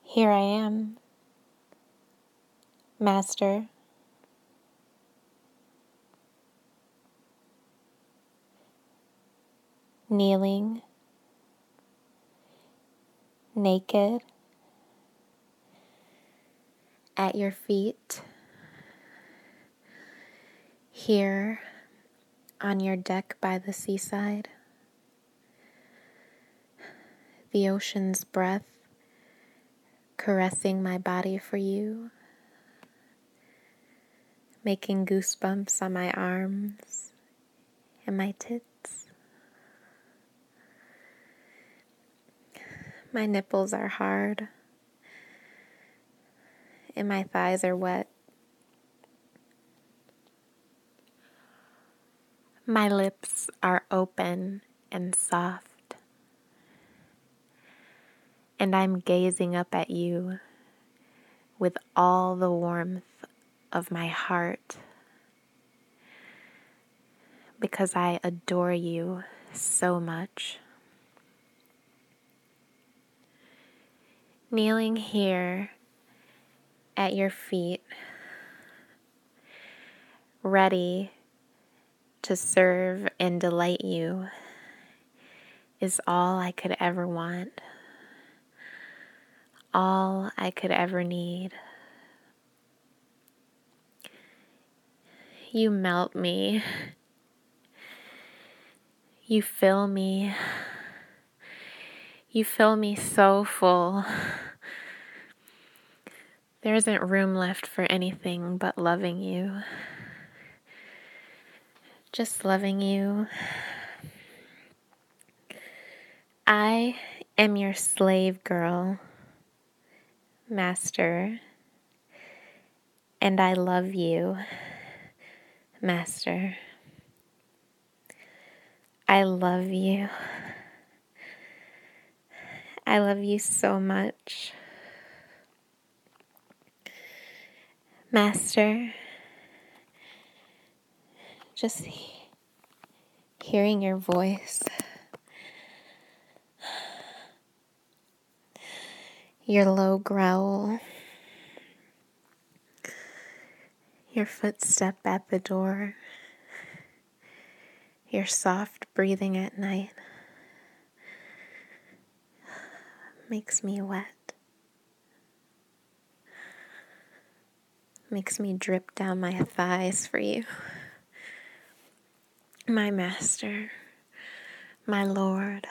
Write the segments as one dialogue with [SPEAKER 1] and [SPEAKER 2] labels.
[SPEAKER 1] Here I am, Master, kneeling, naked, at your feet, here on your deck by the seaside, the ocean's breath caressing my body for you, making goosebumps on my arms and my tits. My nipples are hard and my thighs are wet. My lips are open and soft, and I'm gazing up at you with all the warmth of my heart because I adore you so much. Kneeling here at your feet, ready to serve and delight you, is all I could ever want, all I could ever need. You melt me, you fill me so full. There isn't room left for anything but loving you. Just loving you. I am your slave girl, Master, and I love you, Master. I love you. I love you so much. Master, just hearing your voice, your low growl, your footstep at the door, your soft breathing at night makes me wet, makes me drip down my thighs for you. My Master, my Lord.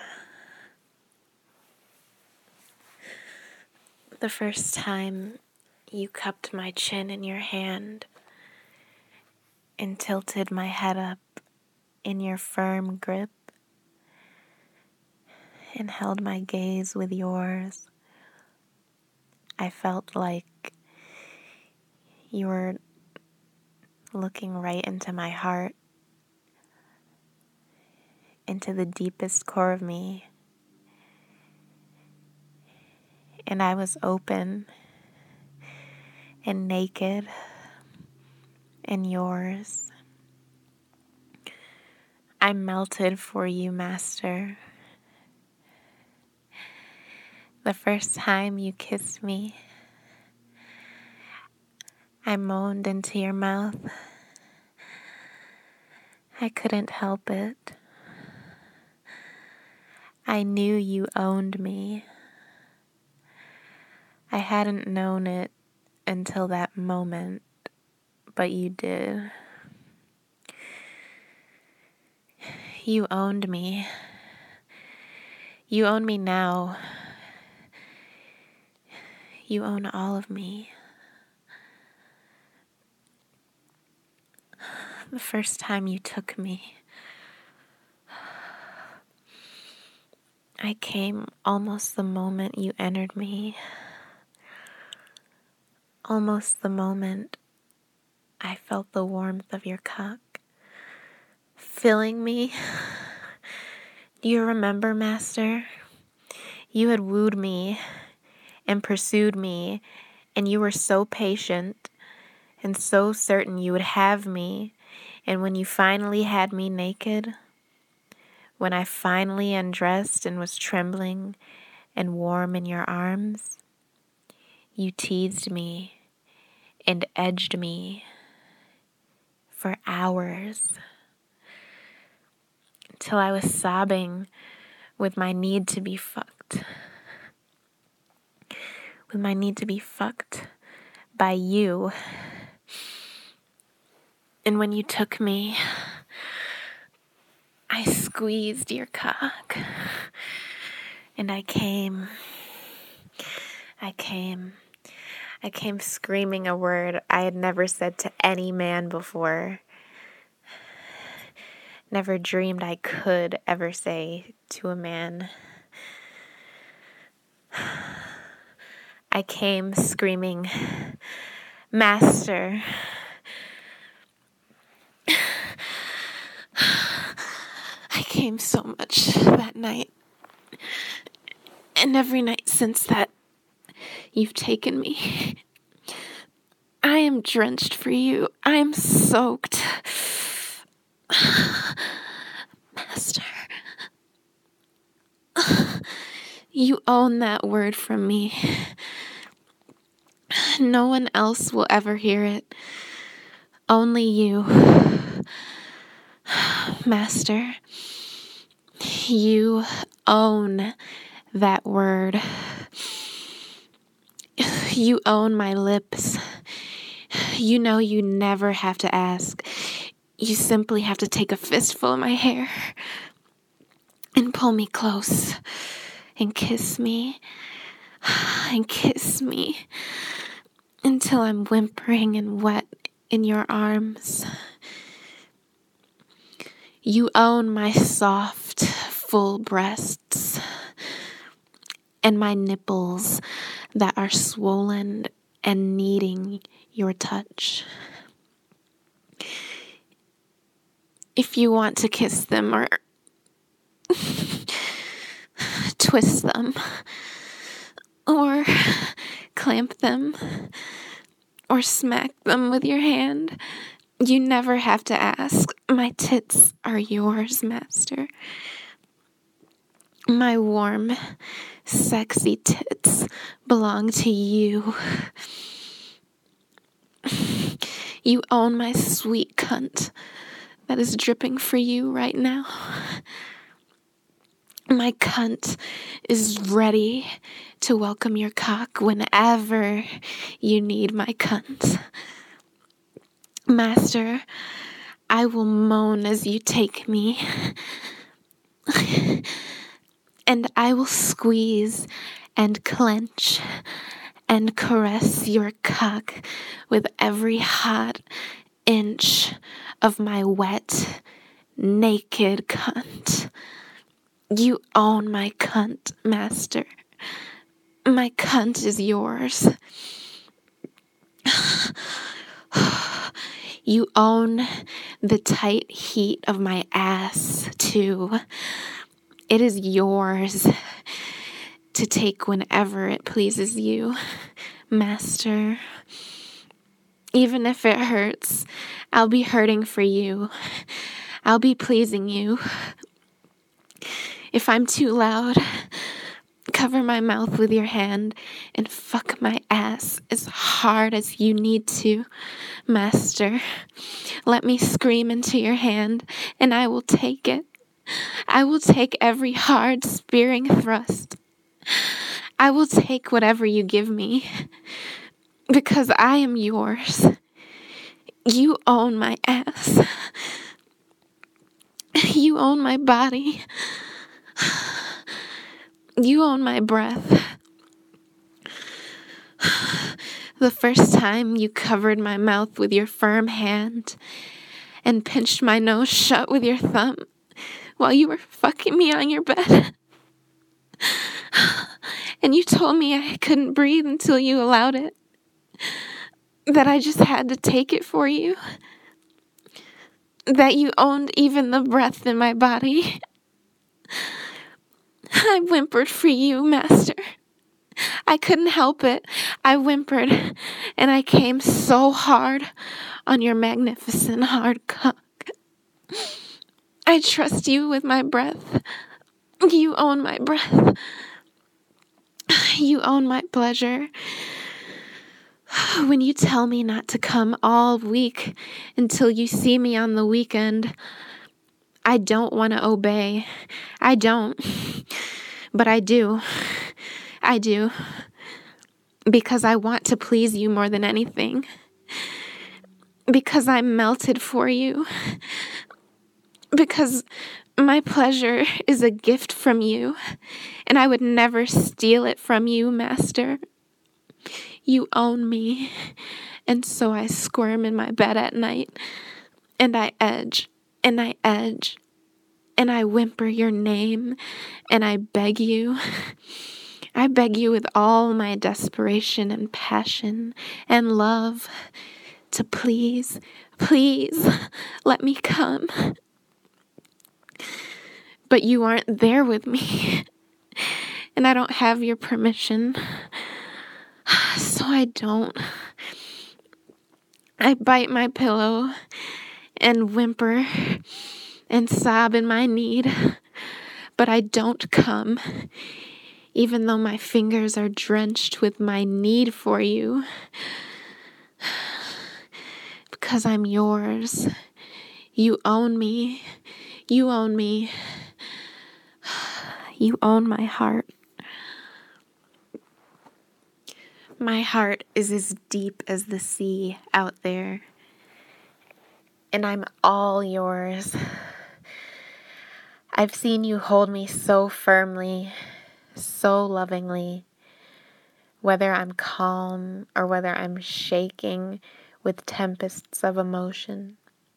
[SPEAKER 1] The first time you cupped my chin in your hand and tilted my head up in your firm grip and held my gaze with yours, I felt like you were looking right into my heart, into the deepest core of me. And I was open and naked and yours. I melted for you, Master. The first time you kissed me, I moaned into your mouth. I couldn't help it. I knew you owned me. I hadn't known it until that moment, but you did. You owned me. You own me now. You own all of me. The first time you took me, I came almost the moment you entered me. Almost the moment I felt the warmth of your cock filling me. Do you remember, Master? You had wooed me and pursued me, and you were so patient and so certain you would have me. And when you finally had me naked, when I finally undressed and was trembling and warm in your arms, You teased me and edged me for hours till I was sobbing with my need to be fucked. With my need to be fucked by you. And when you took me, I squeezed your cock. And I came screaming a word I had never said to any man before. Never dreamed I could ever say to a man. I came screaming, "Master." I came so much that night. And every night since that, you've taken me. I am drenched for you. I am soaked. Master. You own that word from me. No one else will ever hear it. Only you. Master. You own that word. You own my lips. You know you never have to ask. You simply have to take a fistful of my hair and pull me close and kiss me until I'm whimpering and wet in your arms. You own my soft, full breasts and my nipples that are swollen and needing your touch. If you want to kiss them or twist them or clamp them or smack them with your hand, you never have to ask. My tits are yours, Master. My warm, sexy tits belong to you. You own my sweet cunt that is dripping for you right now. My cunt is ready to welcome your cock whenever you need my cunt. Master, I will moan as you take me. And I will squeeze and clench and caress your cock with every hot inch of my wet, naked cunt. You own my cunt, Master. My cunt is yours. You own the tight heat of my ass, too. It is yours to take whenever it pleases you, Master. Even if it hurts, I'll be hurting for you. I'll be pleasing you. If I'm too loud, cover my mouth with your hand and fuck my ass as hard as you need to, Master. Let me scream into your hand and I will take it. I will take every hard, spearing thrust. I will take whatever you give me, because I am yours. You own my ass. You own my body. You own my breath. The first time you covered my mouth with your firm hand and pinched my nose shut with your thumb, while you were fucking me on your bed. And you told me I couldn't breathe until you allowed it. That I just had to take it for you. That you owned even the breath in my body. I whimpered for you, Master. I couldn't help it. I whimpered, and I came so hard on your magnificent hard cock. I trust you with my breath. You own my breath. You own my pleasure. When you tell me not to come all week until you see me on the weekend, I don't want to obey. I don't. But I do. I do. Because I want to please you more than anything. Because I'm melted for you. Because my pleasure is a gift from you, and I would never steal it from you, Master. You own me, and so I squirm in my bed at night, and I edge, and I edge, and I whimper your name, and I beg you. I beg you with all my desperation and passion and love to please, please let me come. But you aren't there with me, and I don't have your permission, so I don't. I bite my pillow and whimper and sob in my need, but I don't come, even though my fingers are drenched with my need for you, because I'm yours. You own me. You own me. You own my heart. My heart is as deep as the sea out there, and I'm all yours. I've seen you hold me so firmly, so lovingly, whether I'm calm or whether I'm shaking with tempests of emotion.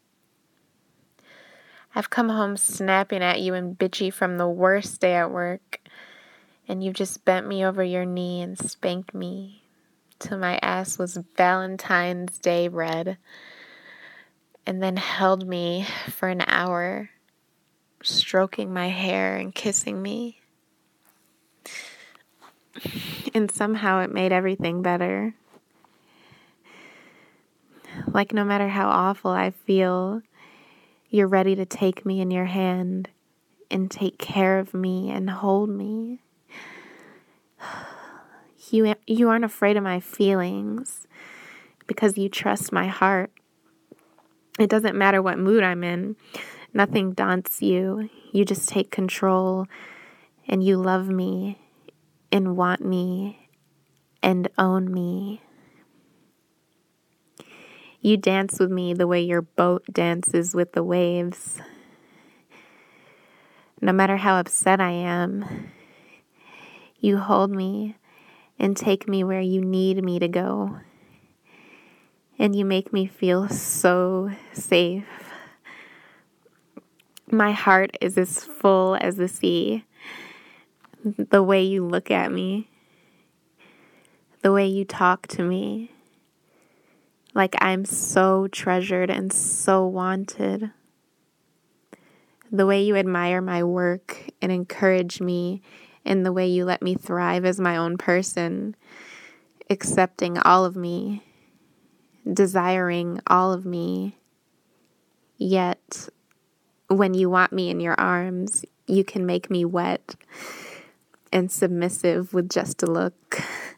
[SPEAKER 1] I've come home snapping at you and bitchy from the worst day at work, and you've just bent me over your knee and spanked me till my ass was Valentine's Day red, and then held me for an hour, stroking my hair and kissing me. And somehow it made everything better. Like no matter how awful I feel, you're ready to take me in your hand and take care of me and hold me. You aren't afraid of my feelings because you trust my heart. It doesn't matter what mood I'm in. Nothing daunts you. You just take control, and you love me and want me and own me. You dance with me the way your boat dances with the waves. No matter how upset I am, you hold me and take me where you need me to go. And you make me feel so safe. My heart is as full as the sea. The way you look at me, the way you talk to me, like I'm so treasured and so wanted. The way you admire my work and encourage me, and the way you let me thrive as my own person, accepting all of me, desiring all of me. Yet, when you want me in your arms, you can make me wet and submissive with just a look.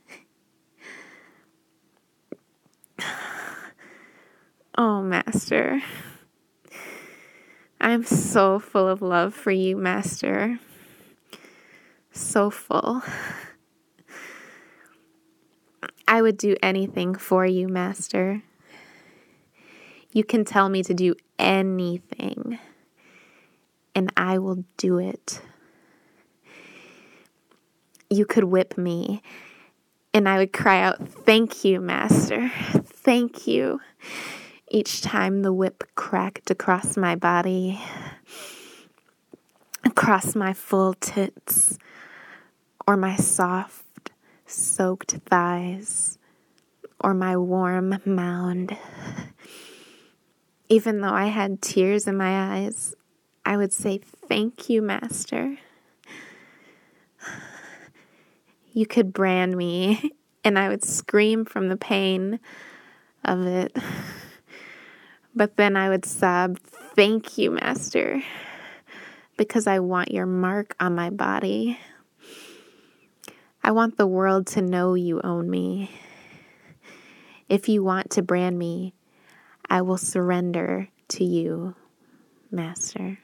[SPEAKER 1] Oh, Master. I'm so full of love for you, Master. So full. I would do anything for you, Master. You can tell me to do anything, and I will do it. You could whip me, and I would cry out, "Thank you, Master. Thank you." Each time the whip cracked across my body, across my full tits, or my soft, soaked thighs, or my warm mound. Even though I had tears in my eyes, I would say, "Thank you, Master." You could brand me, and I would scream from the pain of it. But then I would sob, "Thank you, Master," because I want your mark on my body. I want the world to know you own me. If you want to brand me, I will surrender to you, master.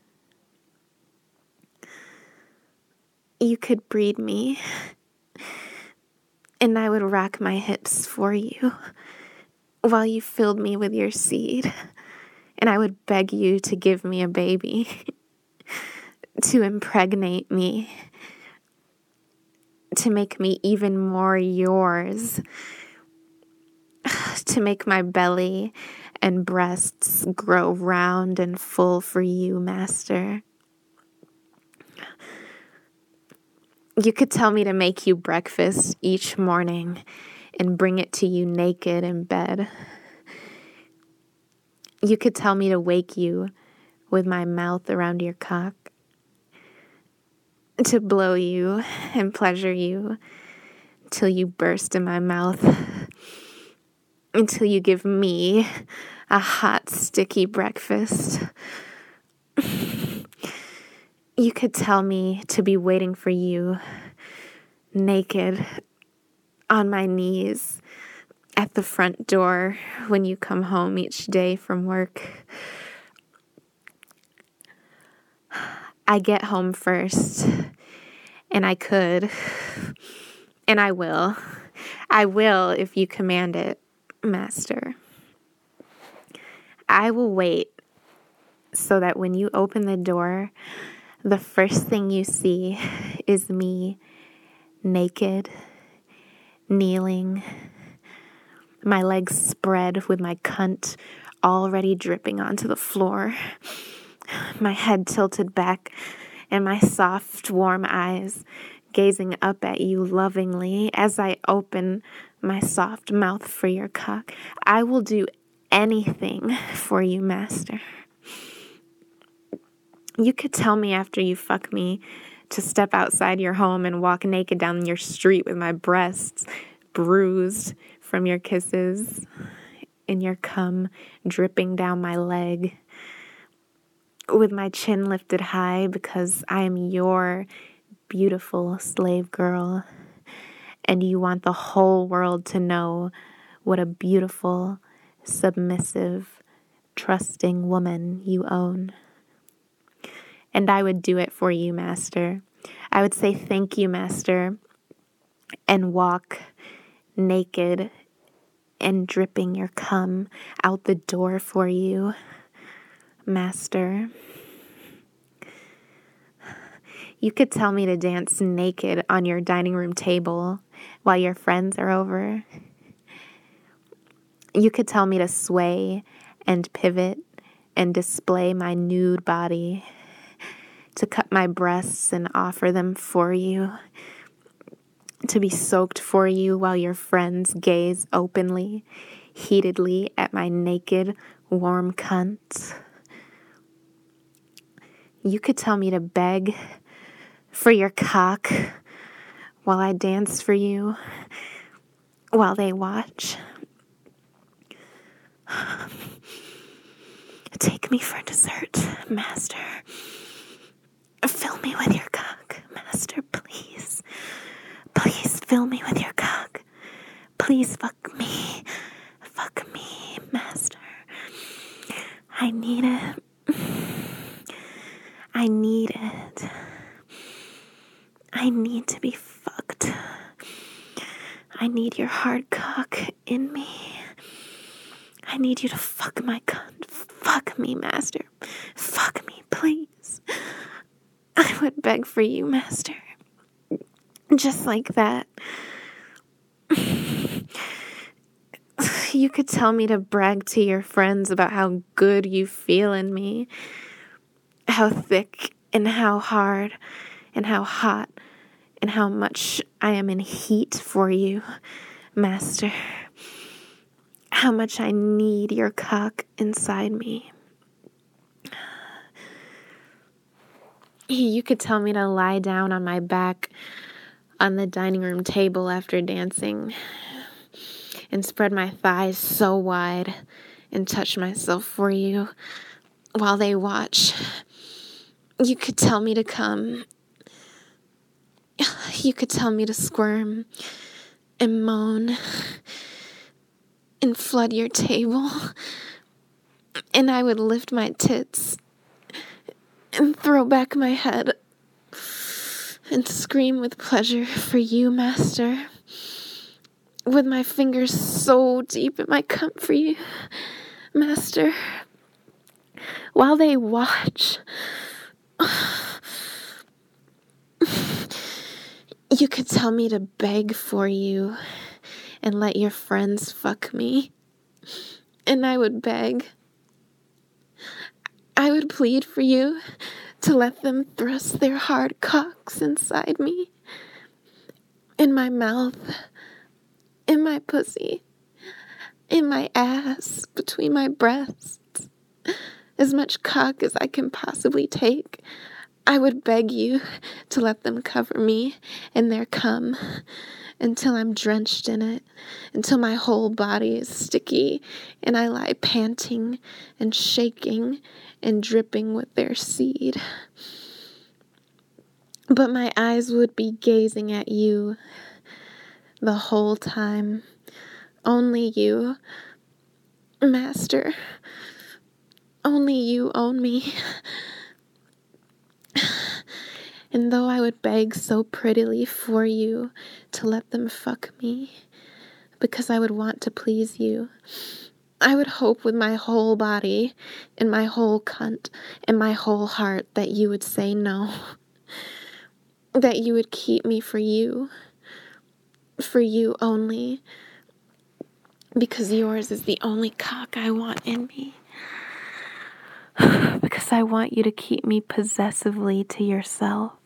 [SPEAKER 1] You could breed me, and I would rock my hips for you while you filled me with your seed, and I would beg you to give me a baby, to impregnate me, to make me even more yours, to make my belly and breasts grow round and full for you, master. You could tell me to make you breakfast each morning and bring it to you naked in bed. You could tell me to wake you with my mouth around your cock, to blow you and pleasure you till you burst in my mouth, until you give me a hot, sticky breakfast. You could tell me to be waiting for you, naked, on my knees, at the front door when you come home each day from work. I get home first, and I could, and I will. I will if you command it, master. I will wait so that when you open the door, the first thing you see is me naked, kneeling, my legs spread with my cunt already dripping onto the floor, my head tilted back and my soft, warm eyes gazing up at you lovingly as I open my soft mouth for your cock. I will do anything for you, master. You could tell me after you fuck me to step outside your home and walk naked down your street with my breasts bruised from your kisses and your cum dripping down my leg, with my chin lifted high because I am your beautiful slave girl, and you want the whole world to know what a beautiful, submissive, trusting woman you own. And I would do it for you, master. I would say thank you, master, and walk naked and dripping your cum out the door for you, master. You could tell me to dance naked on your dining room table while your friends are over. You could tell me to sway and pivot and display my nude body, to cut my breasts and offer them for you, to be soaked for you while your friends gaze openly, heatedly at my naked, warm cunt. You could tell me to beg for your cock while I dance for you, while they watch. Take me for dessert, master. Fill me with your cock, master, please. Please fill me with your cock. Please fuck me. Fuck me, master. I need it. I need it. I need to be fucked. I need your hard cock in me. I need you to fuck my cunt. Fuck me, master. Fuck me, please. I would beg for you, master. Just like that. You could tell me to brag to your friends about how good you feel in me, how thick and how hard and how hot and how much I am in heat for you, master. How much I need your cock inside me. You could tell me to lie down on my back on the dining room table after dancing and spread my thighs so wide and touch myself for you while they watch. You could tell me to come. You could tell me to squirm and moan and flood your table, and I would lift my tits and throw back my head and scream with pleasure for you, Master, with my fingers so deep in my cup for you, Master, while they watch. You could tell me to beg for you and let your friends fuck me, and I would beg. I would plead for you to let them thrust their hard cocks inside me, in my mouth, in my pussy, in my ass, between my breasts, as much cock as I can possibly take. I would beg you to let them cover me in their cum until I'm drenched in it, until my whole body is sticky and I lie panting and shaking and dripping with their seed. But my eyes would be gazing at you the whole time. Only you, Master. Only you own me. And though I would beg so prettily for you to let them fuck me, because I would want to please you, I would hope with my whole body and my whole cunt and my whole heart that you would say no. That you would keep me for you only, because yours is the only cock I want in me. Because I want you to keep me possessively to yourself.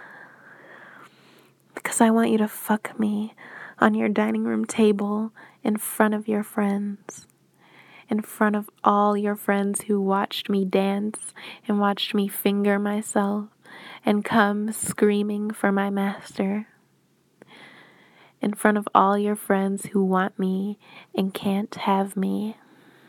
[SPEAKER 1] Because I want you to fuck me on your dining room table in front of your friends. In front of all your friends who watched me dance and watched me finger myself and come screaming for my master. In front of all your friends who want me and can't have me.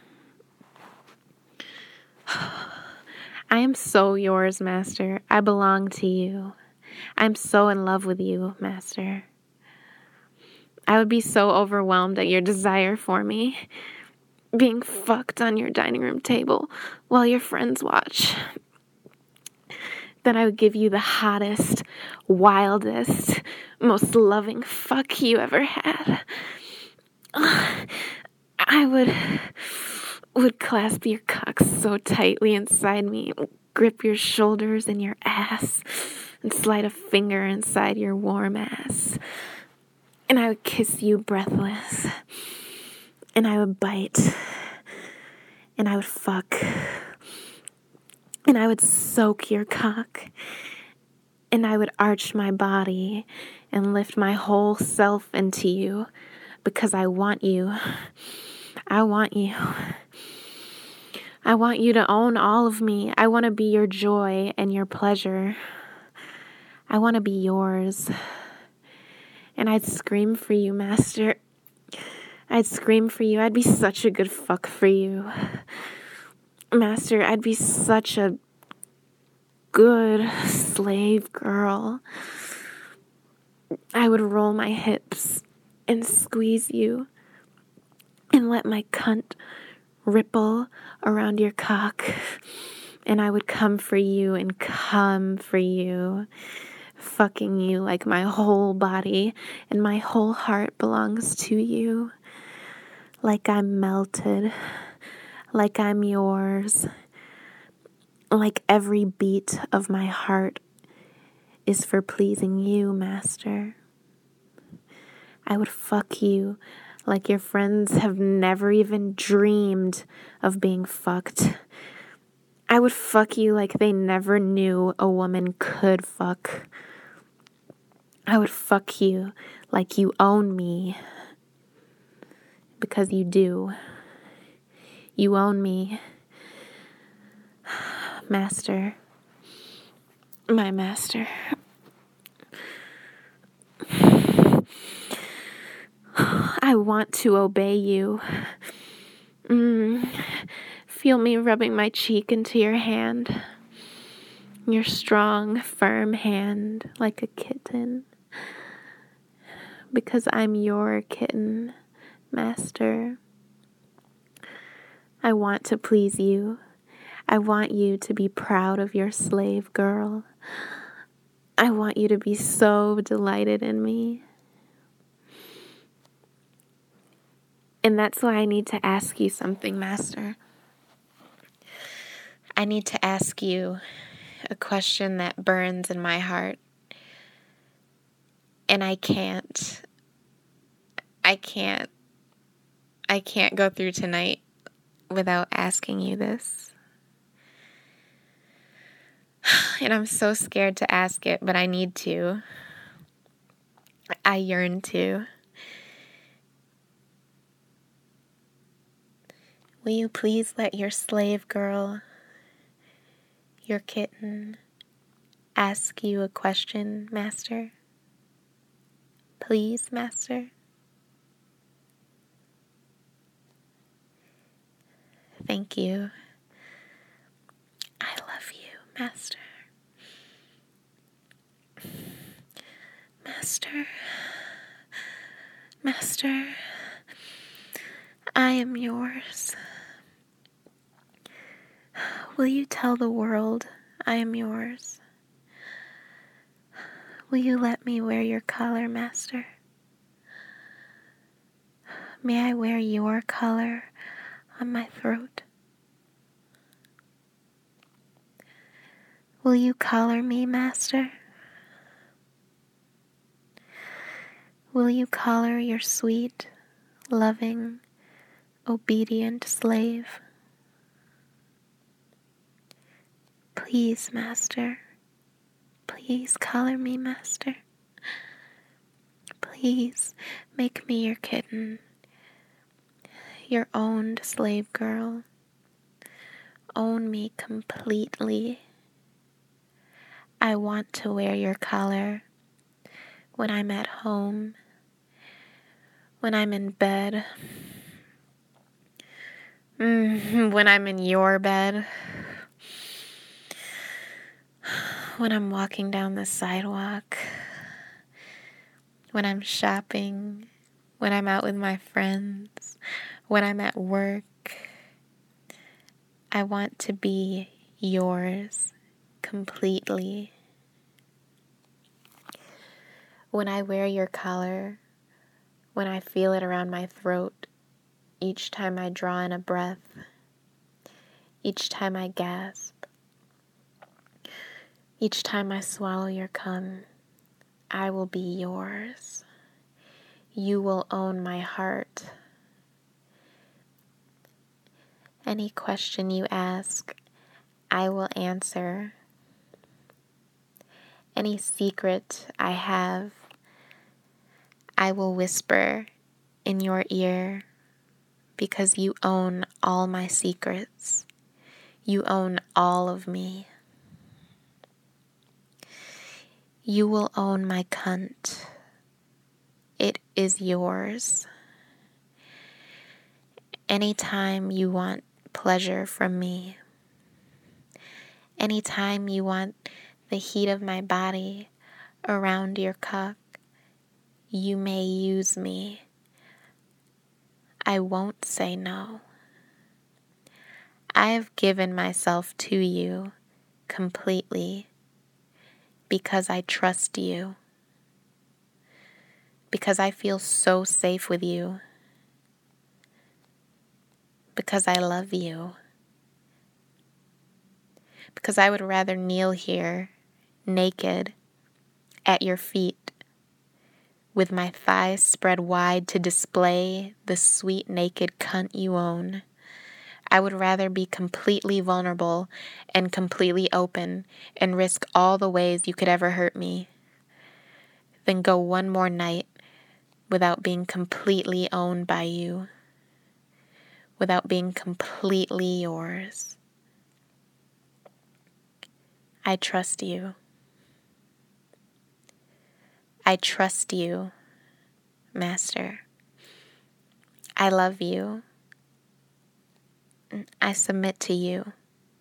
[SPEAKER 1] I am so yours, Master. I belong to you. I'm so in love with you, Master. I would be so overwhelmed at your desire for me, being fucked on your dining room table while your friends watch, that I would give you the hottest, wildest, most loving fuck you ever had. I would clasp your cock so tightly inside me, grip your shoulders and your ass, and slide a finger inside your warm ass. And I would kiss you breathless. And I would bite. And I would fuck. And I would soak your cock. And I would arch my body and lift my whole self into you, because I want you. I want you. I want you to own all of me. I want to be your joy and your pleasure. I want to be yours. And I'd scream for you, Master. I'd scream for you. I'd be such a good fuck for you. Master, I'd be such a good slave girl. I would roll my hips and squeeze you and let my cunt ripple around your cock. And I would come for you and come for you, fucking you like my whole body and my whole heart belongs to you. Like I'm melted, like I'm yours, like every beat of my heart is for pleasing you, Master. I would fuck you like your friends have never even dreamed of being fucked. I would fuck you like they never knew a woman could fuck. I would fuck you like you own me, because you do. You own me, Master, my master. I want to obey you. Feel me rubbing my cheek into your hand, your strong, firm hand, like a kitten, because I'm your kitten, Master. I want to please you. I want you to be proud of your slave girl. I want you to be so delighted in me. And that's why I need to ask you something, Master. I need to ask you a question that burns in my heart. And I can't go through tonight without asking you this. And I'm so scared to ask it, but I need to. I yearn to. Will you please let your slave girl, your kitten, ask you a question, Master? Please, Master? Thank you. I love you, Master. Master. Master. I am yours. Will you tell the world I am yours? Will you let me wear your collar, Master? May I wear your collar on my throat? Will you collar me, Master? Will you collar your sweet, loving, obedient slave? Please, Master. Please collar me, Master. Please make me your kitten, your owned slave girl. Own me completely. I want to wear your collar when I'm at home, when I'm in bed, when I'm in your bed, when I'm walking down the sidewalk, when I'm shopping, when I'm out with my friends, when I'm at work. I want to be yours completely. When I wear your collar, when I feel it around my throat, each time I draw in a breath, each time I gasp, each time I swallow your cum, I will be yours. You will own my heart. Any question you ask, I will answer. Any secret I have, I will whisper in your ear, because you own all my secrets. You own all of me. You will own my cunt. It is yours. Anytime you want pleasure from me, anytime you want the heat of my body around your cock, you may use me. I won't say no. I have given myself to you completely because I trust you, because I feel so safe with you, because I love you, because I would rather kneel here naked at your feet with my thighs spread wide to display the sweet naked cunt you own. I would rather be completely vulnerable and completely open and risk all the ways you could ever hurt me than go one more night without being completely owned by you, without being completely yours. I trust you. I trust you, Master. I love you. I submit to you.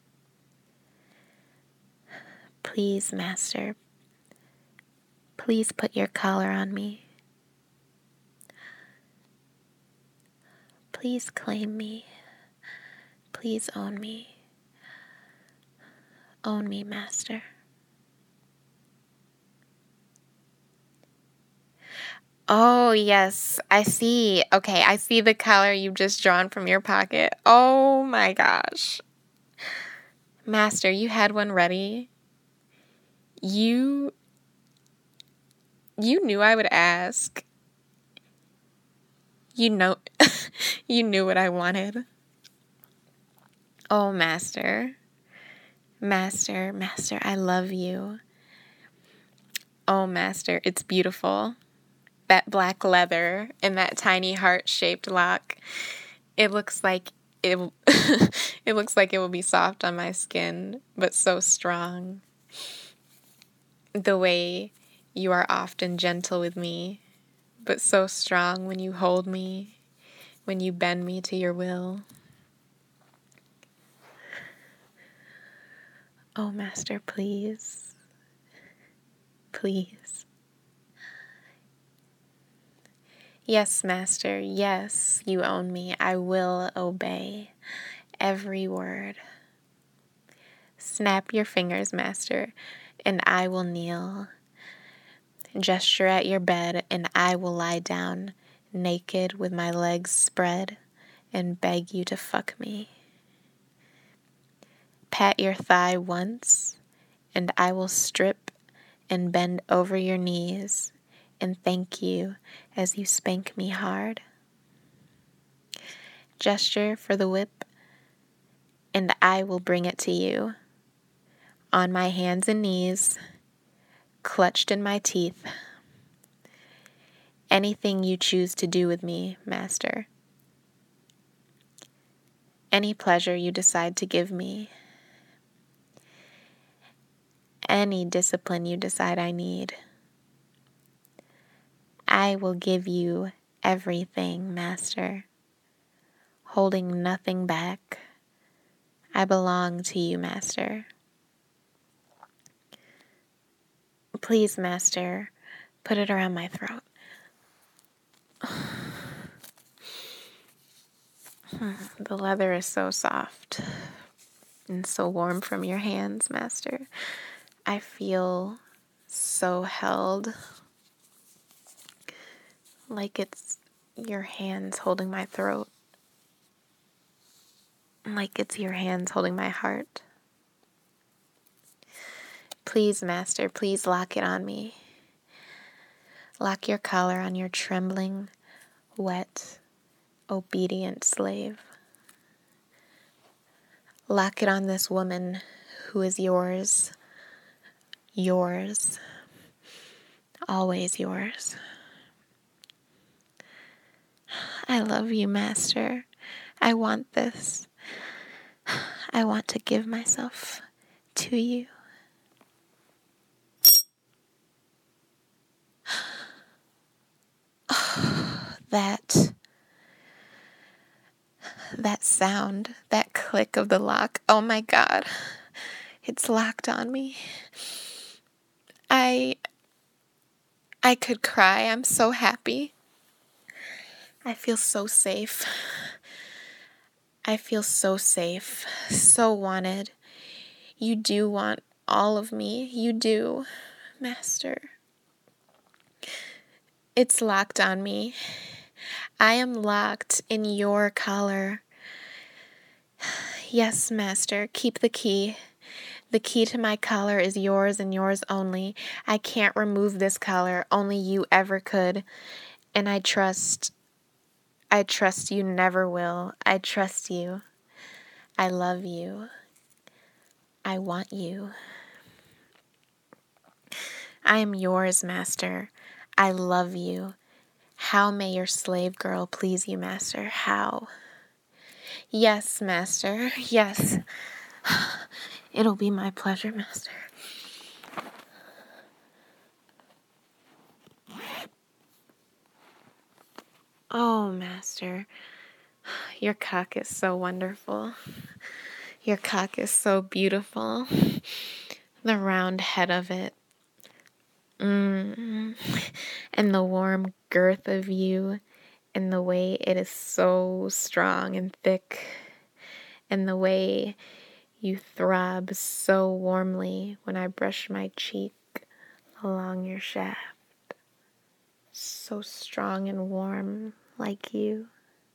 [SPEAKER 1] Please, Master, please put your collar on me. Please claim me Please own me. Own me, master. Oh, yes, I see. Okay, I see the color you've just drawn from your pocket. Oh my gosh. Master, you had one ready. You knew I would ask. You know you knew what I wanted. Oh, master. Master, master, I love you. Oh, master, it's beautiful. That black leather and that tiny heart-shaped lock. It looks like it it looks like it will be soft on my skin, but so strong. The way you are often gentle with me, but so strong when you hold me, when you bend me to your will. Oh, master, please. Please. Yes, master, yes, you own me. I will obey every word. Snap your fingers, master, and I will kneel. Gesture at your bed, and I will lie down, naked with my legs spread, and beg you to fuck me. Pat your thigh once, and I will strip and bend over your knees and thank you as you spank me hard. Gesture for the whip, and I will bring it to you. On my hands and knees, clutched in my teeth. Anything you choose to do with me, master. Any pleasure you decide to give me. Any discipline you decide I need. I will give you everything, master, holding nothing back. I belong to you, master. Please, master, put it around my throat. The leather is so soft and so warm from your hands, master. I feel so held, like it's your hands holding my throat, like it's your hands holding my heart. Please, master, please lock it on me. Lock your collar on your trembling, wet, obedient slave. Lock it on this woman who is yours, yours, always yours. I love you, master. I want this. I want to give myself to you. That sound, that click of the lock. Oh my God. It's locked on me. I could cry. I'm so happy. I feel so safe. I feel so safe, so wanted. You do want all of me. You do, master. It's locked on me. I am locked in your collar. Yes, master, keep the key. The key to my collar is yours and yours only. I can't remove this collar. Only you ever could. And I trust you never will. I trust you. I love you. I want you. I am yours, master. I love you. How may your slave girl please you, master? How? Yes, master. Yes. It'll be my pleasure, master. Oh, master. Your cock is so wonderful. Your cock is so beautiful. The round head of it. And the warm girth of you. And the way it is so strong and thick. and the way you throb so warmly when I brush my cheek along your shaft. So strong and warm like you.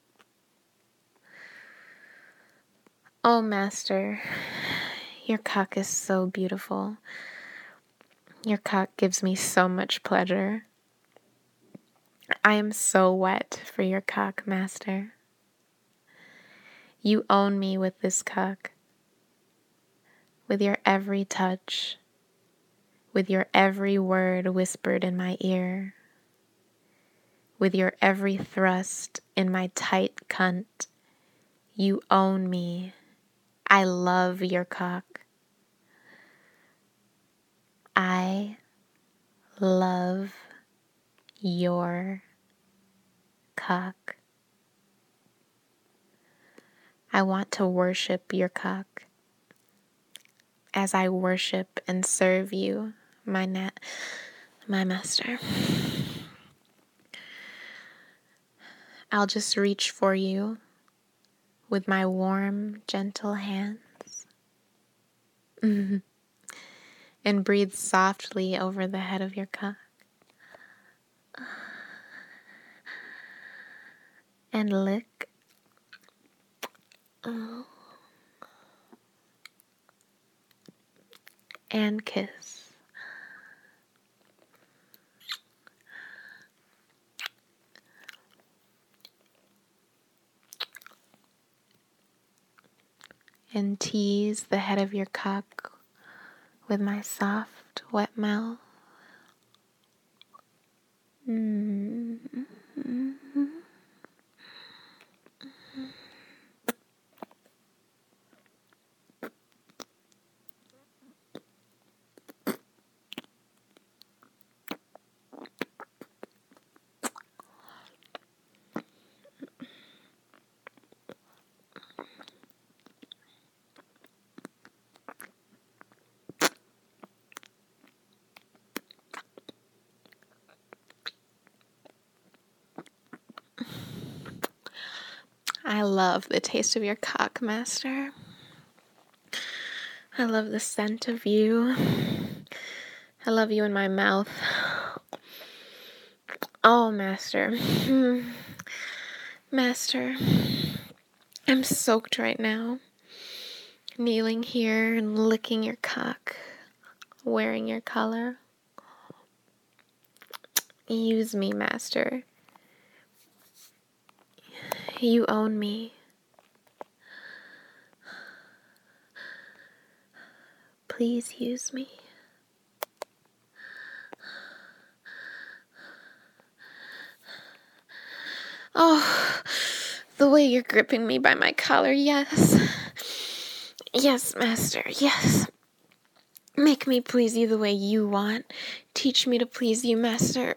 [SPEAKER 1] Oh, Master, your cock is so beautiful. Your cock gives me so much pleasure. I am so wet for your cock, Master. You own me with this cock, with your every touch, with your every word whispered in my ear, with your every thrust in my tight cunt. You own me. I love your cock. I love your cock. I want to worship your cock as I worship and serve you, my master. I'll just reach for you with my warm, gentle hands and breathe softly over the head of your cock and lick and kiss. And tease the head of your cock with my soft, wet mouth. I love the taste of your cock, Master. I love the scent of you. I love you in my mouth. Oh, Master. Master, I'm soaked right now. Kneeling here and licking your cock, wearing your collar. Use me, Master. You own me. Please use me. Oh, the way you're gripping me by my collar, yes. Yes, Master, yes. Make me please you the way you want. Teach me to please you, Master.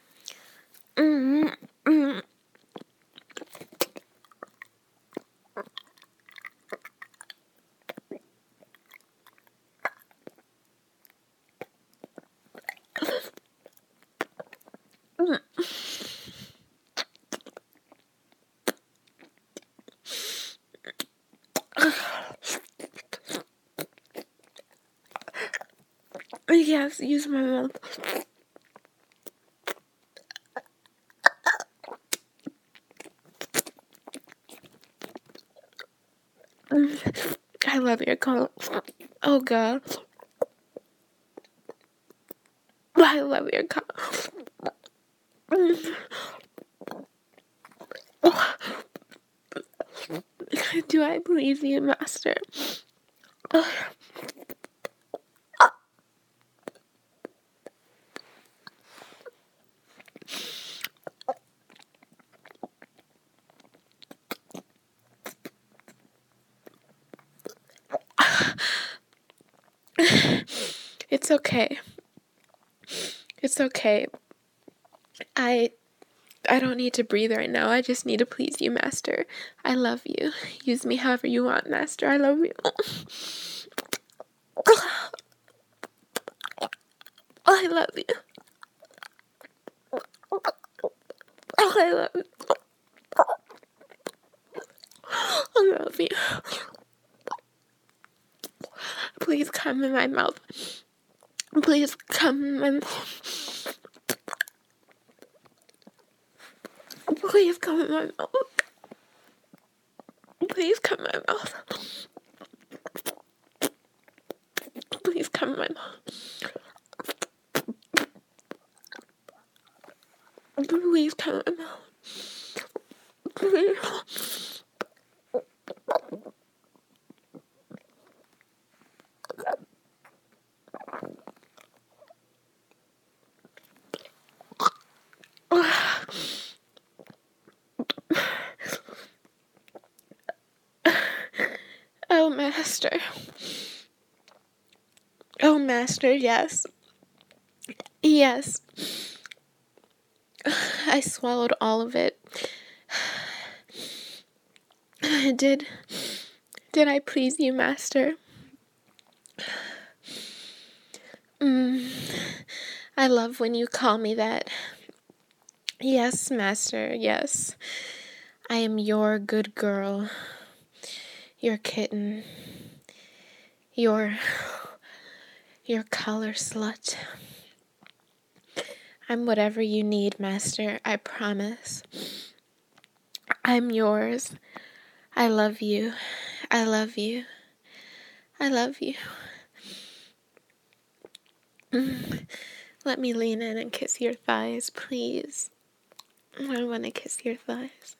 [SPEAKER 1] Yes, use my mouth. I love your collar. Oh, God. I love your collar. Do I please you, Master? It's okay. It's okay. I don't need to breathe right now. I just need to please you, Master. I love you. Use me however you want, Master. I love you. I love you. I love you. I love you. Please come in my mouth. Please come in my mouth. Please come in my mouth. Please come in my mouth. Please come in my mouth. Please come in my mouth. Please. Oh, Master. Oh, Master, yes. Yes. I swallowed all of it. Did I please you, Master? I love when you call me that. Yes, Master, yes. I am your good girl. Your kitten. Your color slut. I'm whatever you need, Master, I promise. I'm yours. I love you. I love you. I love you. Let me lean in and kiss your thighs, please. I want to kiss your thighs.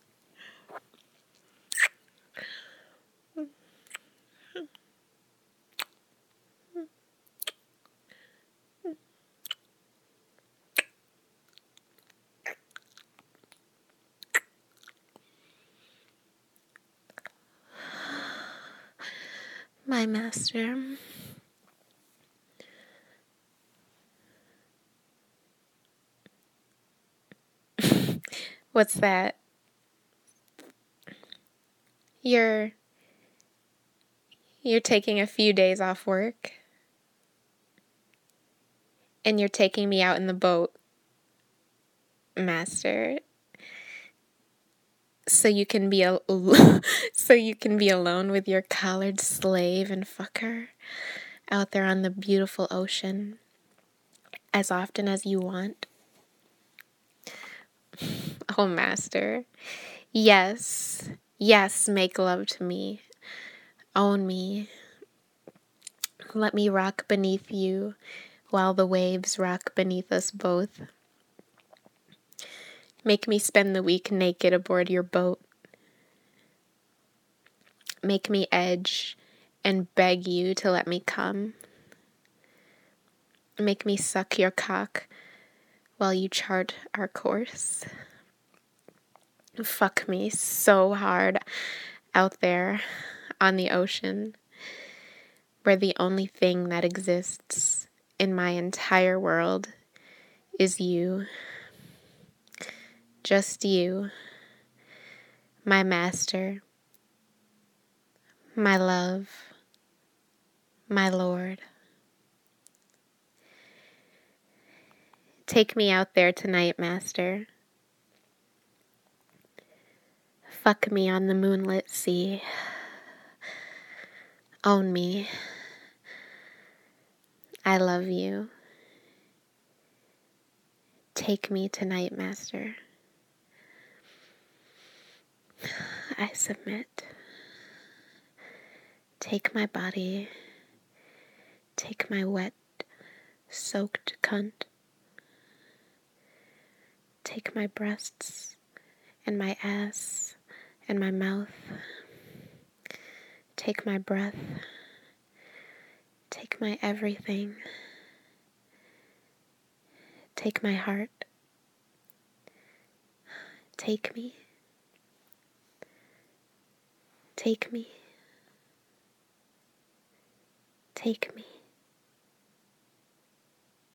[SPEAKER 1] My master. What's that? You're taking a few days off work? And you're taking me out in the boat, Master, so you can be so you can be alone with your collared slave and fucker out there on the beautiful ocean as often as you want. Oh, Master. Yes, make love to me. Own me. Let me rock beneath you while the waves rock beneath us both. Make me spend the week naked aboard your boat. Make me edge and beg you to let me come. Make me suck your cock while you chart our course. Fuck me so hard out there on the ocean, where the only thing that exists in my entire world is you. Just you, my master, my love, my Lord. Take me out there tonight, Master. Fuck me on the moonlit sea. Own me. I love you. Take me tonight, Master. I submit. Take my body. Take my wet, soaked cunt. Take my breasts and my ass and my mouth. Take my breath. Take my everything. Take my heart. Take me. Take me. Take me.